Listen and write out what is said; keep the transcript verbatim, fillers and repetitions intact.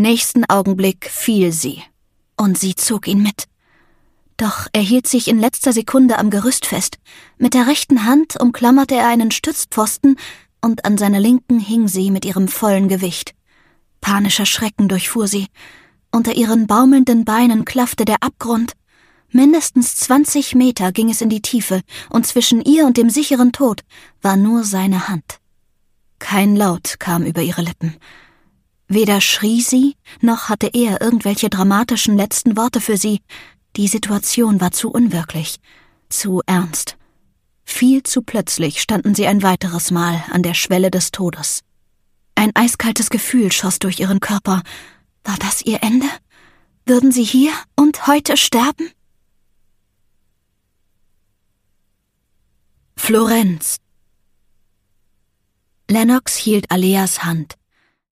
nächsten Augenblick fiel sie, und sie zog ihn mit. Doch er hielt sich in letzter Sekunde am Gerüst fest. Mit der rechten Hand umklammerte er einen Stützpfosten, und an seiner linken hing sie mit ihrem vollen Gewicht. Panischer Schrecken durchfuhr sie. Unter ihren baumelnden Beinen klaffte der Abgrund. Mindestens zwanzig Meter ging es in die Tiefe, und zwischen ihr und dem sicheren Tod war nur seine Hand. Kein Laut kam über ihre Lippen. Weder schrie sie, noch hatte er irgendwelche dramatischen letzten Worte für sie. Die Situation war zu unwirklich, zu ernst. Viel zu plötzlich standen sie ein weiteres Mal an der Schwelle des Todes. Ein eiskaltes Gefühl schoss durch ihren Körper. War das ihr Ende? Würden sie hier und heute sterben? Florenz. Lennox hielt Aleas Hand.